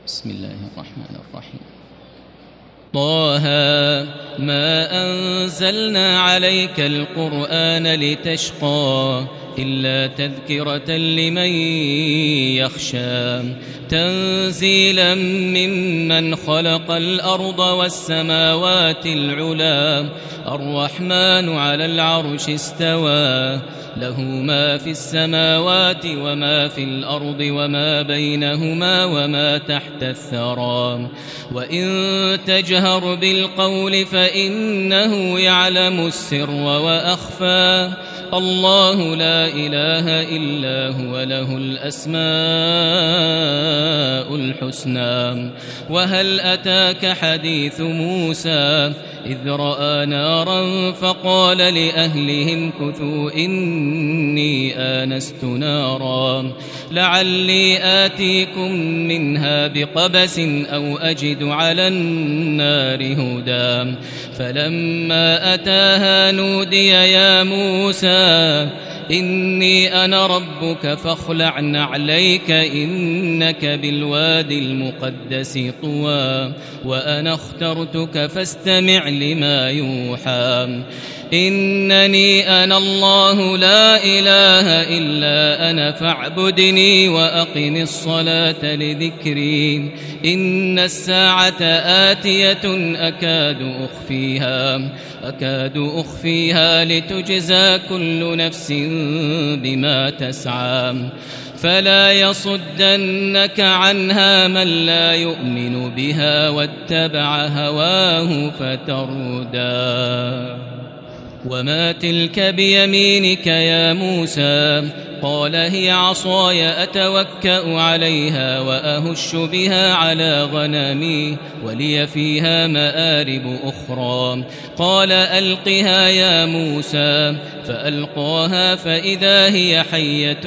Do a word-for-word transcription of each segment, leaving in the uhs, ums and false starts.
بسم الله الرحمن الرحيم. طه ما أنزلنا عليك القرآن لتشقى إلا تذكرة لمن يخشى تنزيلا ممن خلق الأرض والسماوات العلا الرحمن على العرش استوى له ما في السماوات وما في الأرض وما بينهما وما تحت الثرى وإن تجهر بالقول فإنه يعلم السر وأخفى الله لا إله إلا هو له الأسماء الحسنى. وهل أتاك حديث موسى إذ رأى نارا فقال لأهلهم كثوا إني آنست نارا لعلي آتيكم منها بقبس أو أجد على النار هدى فلما أتاها نودي يا موسى إني أنا ربك فاخلع نعليك إنك بالوادي المقدس طوى وأنا اخترتك فاستمع لما يوحى إنني أنا الله لا إله إلا أنا فاعبدني وأقم الصلاة لذكري إن الساعة آتية أكاد أخفيها أكاد أخفيها لتجزى كل نفس بما تسعى فلا يصدنك عنها من لا يؤمن بها واتبع هواه فتردى. وما تلك بيمينك يا موسى قال هي عصاي أتوكأ عليها وأهش بها على غنمي ولي فيها مآرب أخرى قال ألقها يا موسى فألقاها فإذا هي حية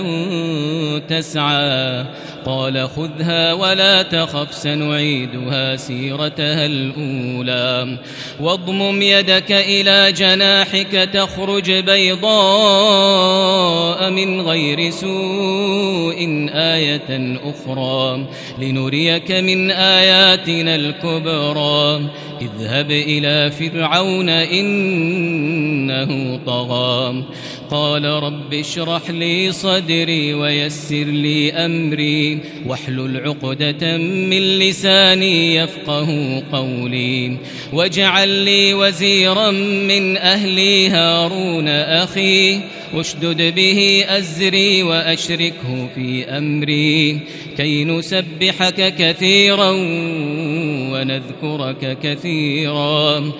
تسعى قال خذها ولا تخف سنعيدها سيرتها الأولى واضمم يدك إلى جناحك تخرج بيضاء من غير سوء آية أخرى لنريك من آياتنا الكبرى اذهب إلى فرعون إنه طغى قال رب اشرح لي صدري ويسر لي أمري واحلل عقدة من لساني يفقه قولي واجعل لي وزيرا من أهلي هارون أخي واشدد به أزري وأشركه في أمري كي نسبحك كثيرا ونذكرك كثيرا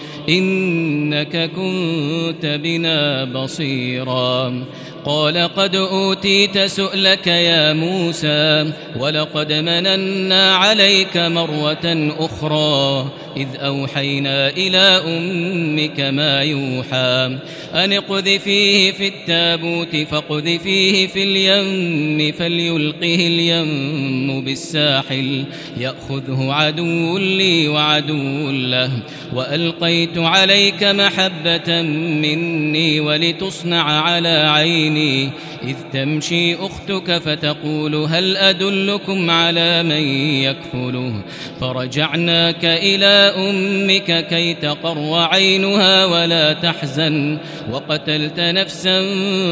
إنك كنت بنا بصيرا قال قد أوتيت سؤلك يا موسى ولقد مننا عليك مرة أخرى إذ أوحينا إلى أمك ما يوحى أن اقذفيه في التابوت فاقذفيه في اليم فليلقه اليم بالساحل يأخذه عدو لي وعدو له وألقيت عليك محبة مني ولتصنع على عيني إذ تمشي أختك فتقول هل أدلكم على من يكفله فرجعناك إلى أمك كي تقر عينها ولا تحزن وقتلت نفسا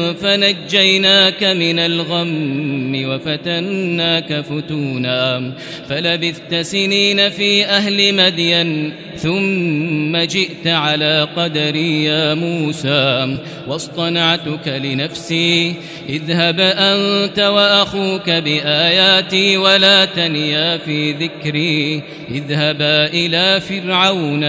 فنجيناك من الغم وفتناك فتونا فلبثت سنين في أهل مدين ثم جئت على قدري يا موسى واصطنعتك لنفسي اذهب أنت وأخوك بآياتي ولا تنيا في ذكري اذهبا إلى فرعون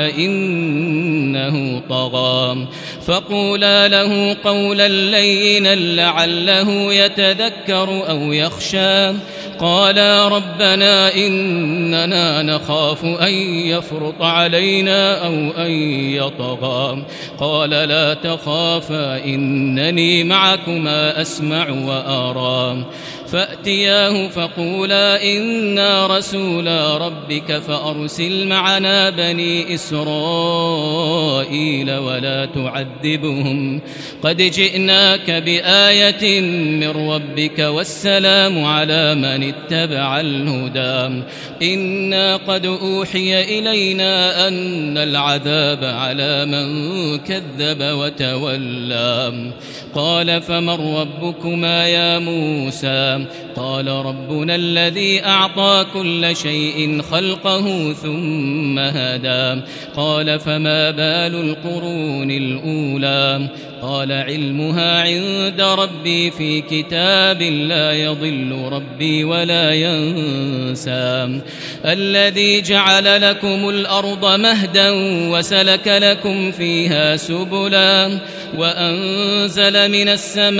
إنه طغى فقولا له قولا لينا لعله يتذكر أو يخشى قالا ربنا إننا نخاف أن يفرط علينا أو أن يطغى قال لا تخافا إنني معكما أسمع وأرى فأتياه فقولا إنا رسولا ربك فأرسل معنا بني إسرائيل ولا تعذبهم قد جئناك بآية من ربك والسلام على من اتبع الهدى إنا قد أوحي إلينا أن العذاب على من كذب وتولى قال فمن ربكما يا موسى قال ربنا الذي أعطى كل شيء خلقه ثم هدى قال فما بال القرون الأولى قال علمها عند ربي في كتاب لا يضل ربي ولا ينسى الذي جعل لكم الأرض مهدا وسلك لكم فيها سبلا وأنزل من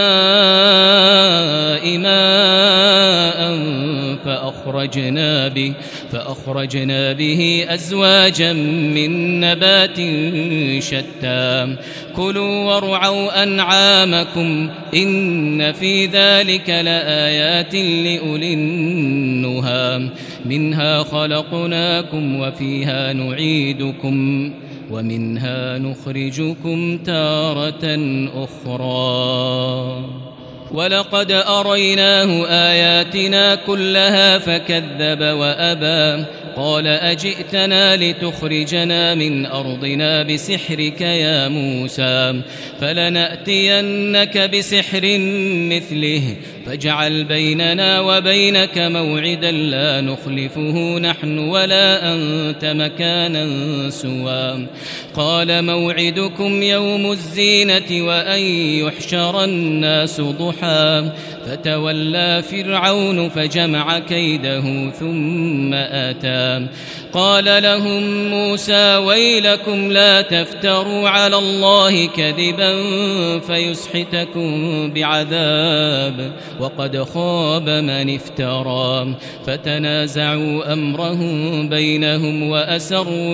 السماء ماء فأخرجنا به, فأخرجنا به أزواجا من نبات شتى كلوا وارعوا أنعامكم إن في ذلك لآيات لأولي النهى منها خلقناكم وفيها نعيدكم ومنها نخرجكم تارة أخرى ولقد أريناه آياتنا كلها فكذب وأبى قال أجئتنا لتخرجنا من أرضنا بسحرك يا موسى فلنأتينك بسحر مثله فاجعل بيننا وبينك موعدا لا نخلفه نحن ولا أنت مكانا سوى قال موعدكم يوم الزينة وأن يحشر الناس ضحى فتولى فرعون فجمع كيده ثم آتى قال لهم موسى ويلكم لا تفتروا على الله كذبا فيسحتكم بعذاب وقد خاب من افترى فتنازعوا أمرهم بينهم وأسروا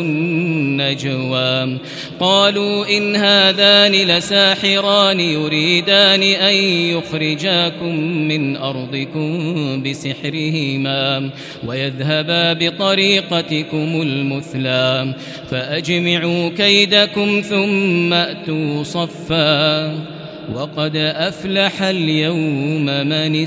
النجوى قالوا إن هذان لساحران يريدان أن يخرجاكم من أرضكم بسحرهما ويذهبا بطريقتكم المثلى فأجمعوا كيدكم ثم أتوا صفا وقد أفلح اليوم من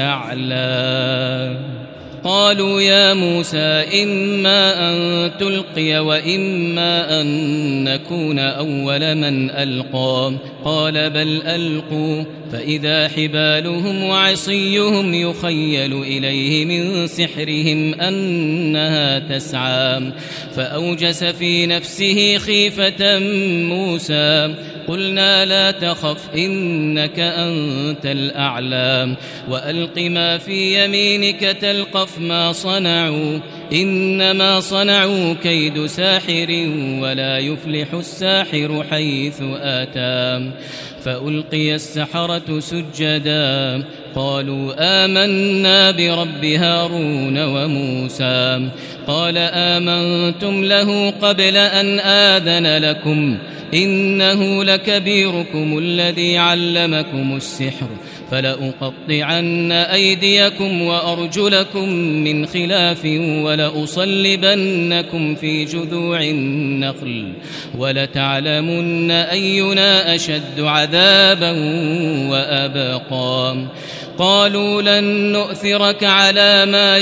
استعلى قالوا يا موسى إما أن تلقي وإما أن نكون أول من ألقى قال بل ألقوا فإذا حبالهم وعصيهم يخيل إليه من سحرهم أنها تسعى فأوجس في نفسه خيفة موسى قلنا لا تخف إنك أنت الأعلى وألق ما في يمينك تلقف ما صنعوا إنما صنعوا كيد ساحر ولا يفلح الساحر حيث آتى فألقي السحرة سجدا قالوا آمنا برب هارون وموسى قال آمنتم له قبل أن آذن لكم إنه لكبيركم الذي علمكم السحر فلأقطعن أيديكم وأرجلكم من خلاف ولأصلبنكم في جذوع النخل ولتعلمن أينا أشد عذابا وأبقى قالوا لن نؤثرك على ما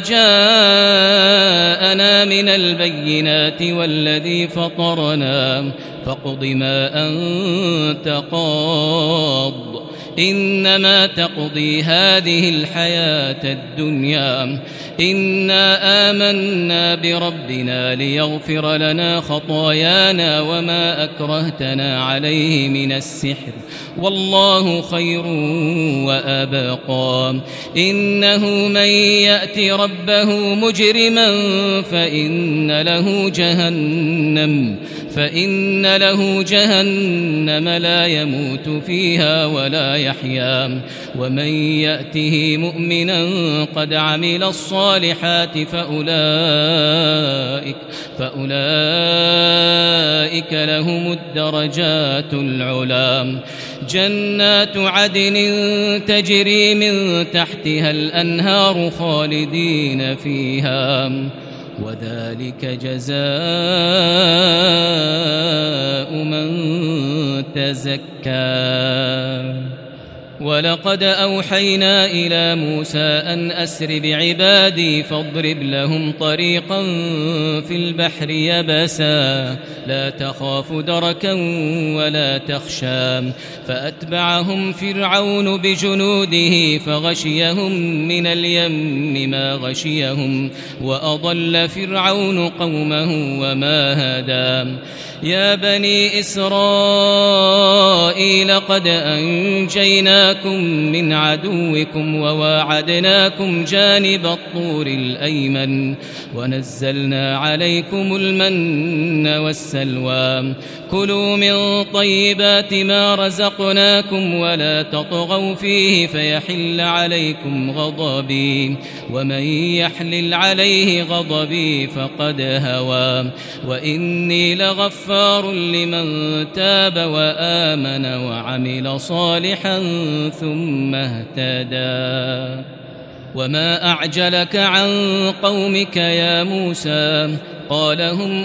جاءنا من البينات والذي فطرنا فاقض ما أنت قاض إنما تقضي هذه الحياة الدنيا إنا آمنا بربنا ليغفر لنا خطايانا وما أكرهتنا عليه من السحر والله خير وأبقى إنه من يأت ربه مجرما فإن له جهنم فإن له جهنم لا يموت فيها ولا يحيا ومن يأته مؤمنا قد عمل الصالحات فأولئك, فأولئك لهم الدرجات العلى جنات عدن تجري من تحتها الأنهار خالدين فيها وذلك جزاء من تزكى. ولقد أوحينا إلى موسى أن أسر بعبادي فاضرب لهم طريقا في البحر يبسا لا تخاف دركا ولا تخشى فأتبعهم فرعون بجنوده فغشيهم من اليم ما غشيهم وأضل فرعون قومه وما هدى. يا بني إسرائيل قد أنجيناكم من عدوكم وواعدناكم جانب الطور الأيمن ونزلنا عليكم المن والسلوى كلوا من طيبات ما رزقناكم ولا تطغوا فيه فيحل عليكم غضبي ومن يحلل عليه غضبي فقد هوى وإني لغفار لمن تاب وآمن وعمل صالحا ثم اهتدى. وما أعجلك عن قومك يا موسى قال هم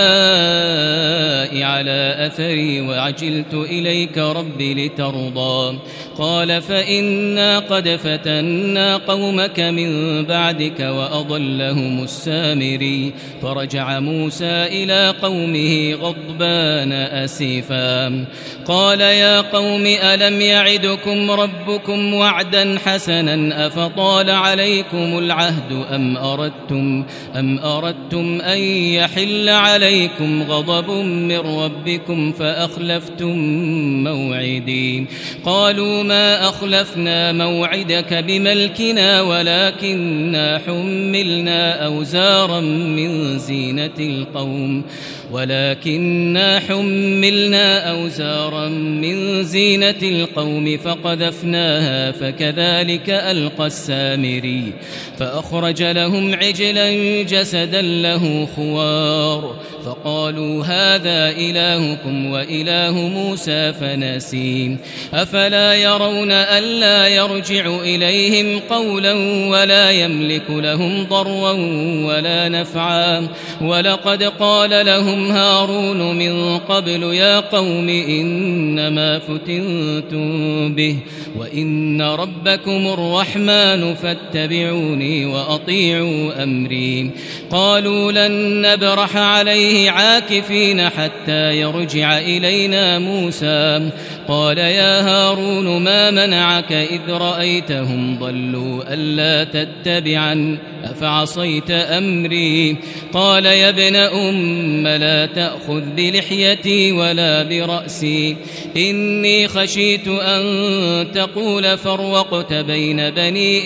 أولئك على أثري وعجلت إليك رب لترضى قال فإنا قد فتنا قومك من بعدك وأضلهم السامري فرجع موسى إلى قومه غضبان أسفا قال يا قوم ألم يعدكم ربكم وعدا حسنا أفطال عليكم العهد أم أردتم, أم أردتم أن يحل عليكم غضب من ربكم فأخلفتم موعدي قالوا ما أخلفنا موعدك بملكنا ولكننا حملنا أوزارا من زينة القوم ولكننا حملنا أوزارا من زينة القوم فقذفناها فكذلك ألقى السامري فأخرج لهم عجلا جسدا له خوار فقالوا هذا إلهكم وإله موسى فنسي أفلا يرون ألا يرجع إليهم قولا ولا يملك لهم ضرا ولا نفعا ولقد قال لهم هارون من قبل يا قوم إنما فتنتم به وإن ربكم الرحمن فاتبعوني وأطيعوا أمري قالوا لن نبرح عليه عاكفين حتى يرجع إلينا موسى قال يا هارون ما منعك إذ رأيتهم ضلوا ألا تتبعا أفعصيت أمري قال يا ابن أم لا تأخذ بلحيتي ولا برأسي إني خشيت أن تقول فرقت بين بني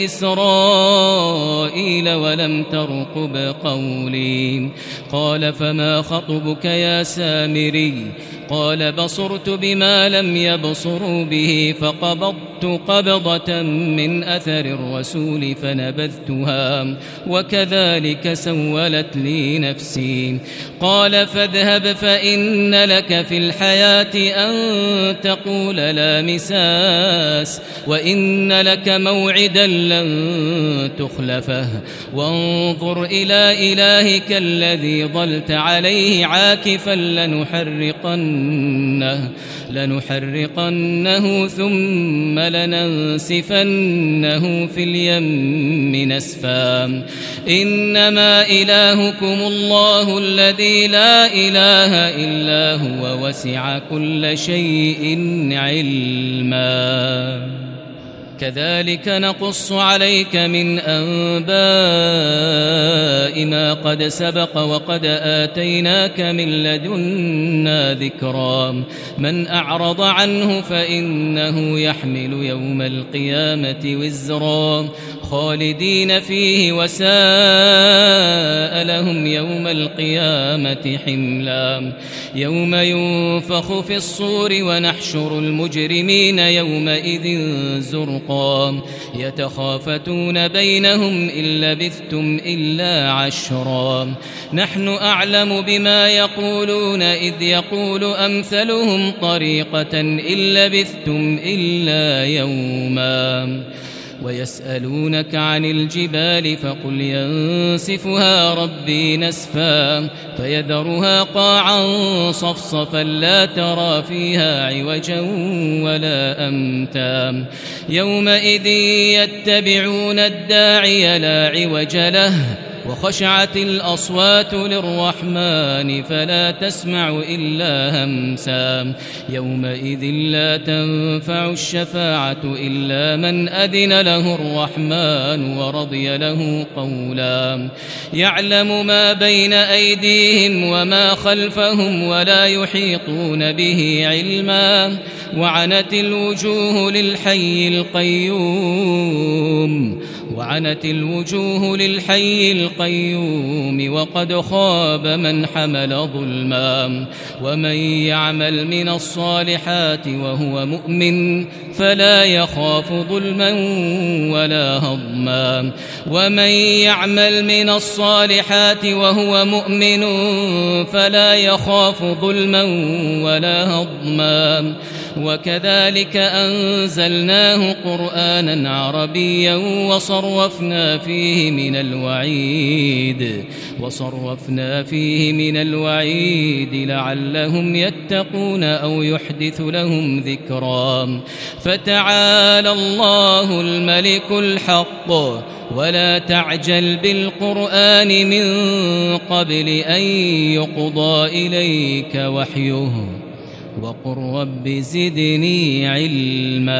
إسرائيل ولم ترقب قولي قال فما خطبك يا سامري قال بصرت بما لم يبصروا به فقبضت قبضة من أثر الرسول فنبذتها وكذلك سولت لي نفسي قال فاذهب فإن لك في الحياة أن تقول لا مساس وإن لك موعدا لن تخلفه وانظر إلى إلهك الذي ظلت عليه عاكفا لنحرقنه لنحرقنه ثم لننسفنه في اليم نسفا إنما إلهكم الله الذي لا إله إلا هو وسع كل شيء علما كذلك نقص عليك من أنباء ما قد سبق وقد آتيناك من لدنا ذكرا من أعرض عنه فإنه يحمل يوم القيامة وزرا خالدين فيه وساء لهم يوم القيامة حملا يوم ينفخ في الصور ونحشر المجرمين يومئذ زرقا يتخافتون بينهم إن لبثتم إلا عشرا نحن أعلم بما يقولون إذ يقول أمثلهم طريقة إن لبثتم إلا يوما ويسألونك عن الجبال فقل ينسفها ربي نسفا فيذرها قاعا صفصفا لا ترى فيها عوجا ولا أمتا يومئذ يتبعون الداعي لا عوج له وخشعت الأصوات للرحمن فلا تسمع إلا همسا يومئذ لا تنفع الشفاعة إلا من أذن له الرحمن ورضي له قولا يعلم ما بين أيديهم وما خلفهم ولا يحيطون به علما وعنت الوجوه للحي القيوم وعنت الوجوه للحي القيوم وقد خاب من حمل ظلما ومن يعمل من الصالحات وهو مؤمن فلا يخاف ظلما ولا هضما ومن يعمل من الصالحات وهو مؤمن فلا يخاف ظلما ولا هضما وكذلك أنزلناه قرآنا عربيا وصرفنا فيه من الوعيد وصرفنا فيه من الوعيد لعلهم يتقون أو يحدث لهم ذكرا فتعالى الله الملك الحق ولا تعجل بالقرآن من قبل أن يقضى إليك وحيه وقل رب زدني علما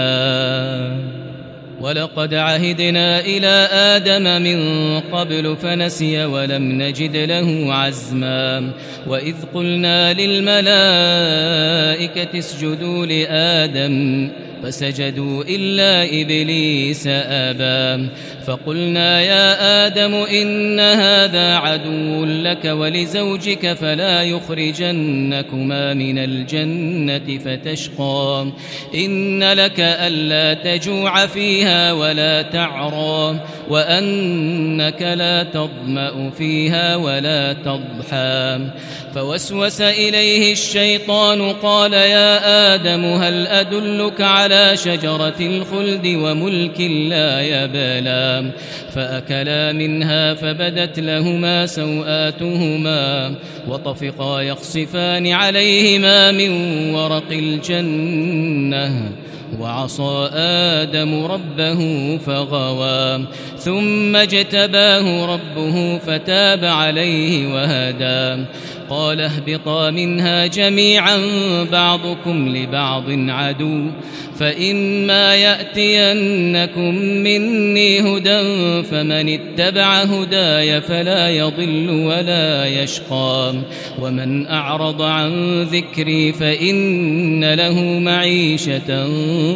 ولقد عهدنا إلى آدم من قبل فنسي ولم نجد له عزما وإذ قلنا للملائكة اسجدوا لآدم فسجدوا إلا إبليس أبى فقلنا يا آدم إن هذا عدو لك ولزوجك فلا يخرجنكما من الجنة فتشقى إن لك ألا تجوع فيها ولا تعرى وأنك لا تظمأ فيها ولا تضحى فوسوس إليه الشيطان قال يا آدم هل أدلك على شجرة الخلد وملك لا يبلى فأكلا منها فبدت لهما سوآتهما وطفقا يخصفان عليهما من ورق الجنة وعصى آدم ربه فغوى ثم اجتباه ربه فتاب عليه وهدى قال اهبطا منها جميعا بعضكم لبعض عدو فإما يأتينكم مني هدى فمن اتبع هداي فلا يضل ولا يشقى ومن أعرض عن ذكري فإن له معيشة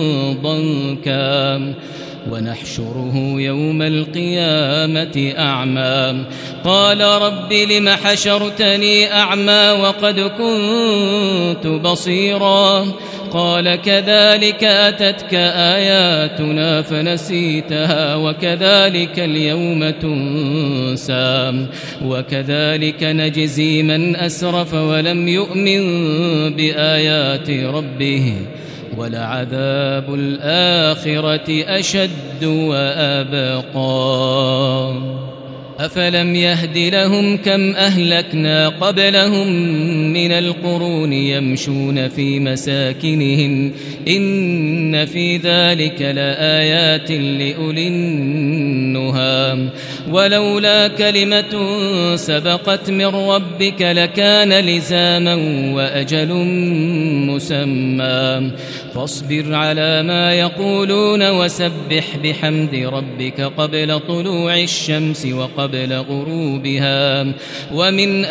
ضنكا ونحشره يوم القيامة أعمى قال رب لم حشرتني أعمى وقد كنت بصيرا قال كذلك أتتك آياتنا فنسيتها وكذلك اليوم تنسى وكذلك نجزي من أسرف ولم يؤمن بآيات ربه ولعذاب الآخرة أشد وأبقى أفلم يهد لهم كم أهلكنا قبلهم من القرون يمشون في مساكنهم إن في ذلك لآيات لأولي النهى ولولا كلمة سبقت من ربك لكان لزاما وأجل مسمى فاصبر على ما يقولون وسبح بحمد ربك قبل طلوع الشمس وقبل غروبها ومن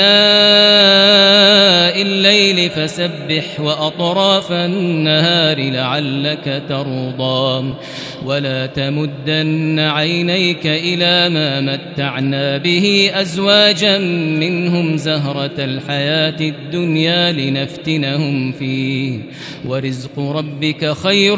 آناء الليل فسبح وأطراف النهار لعلك ترضى ولا تمدن عينيك عينيك إلى ما متعنا به أزواجا منهم زهرة الحياة الدنيا لنفتنهم فيه ورزق ربك خير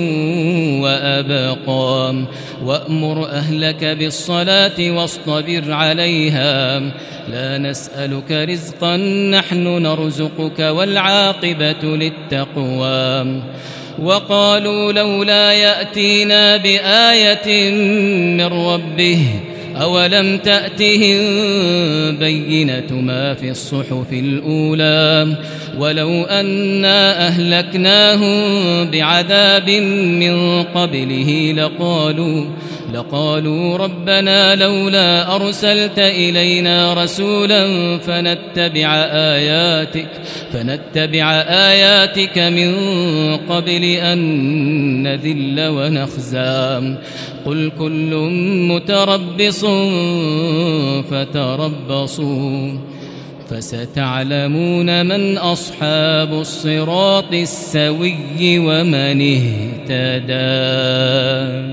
وأبقى وأمر أهلك بالصلاة واصطبر عليها لا نسألك رزقا نحن نرزقك والعاقبة للتقوى وقالوا لولا يأتينا بآية من ربه أولم تأتهم بينة ما في الصحف الأولى ولو أنا أهلكناهم بعذاب من قبله لقالوا لقالوا ربنا لولا أرسلت إلينا رسولا فنتبع آياتك فنتبع آياتك من قبل أن نذل ونخزى قل كل متربص فتربصوا فستعلمون من أصحاب الصراط السوي ومن اهتدى.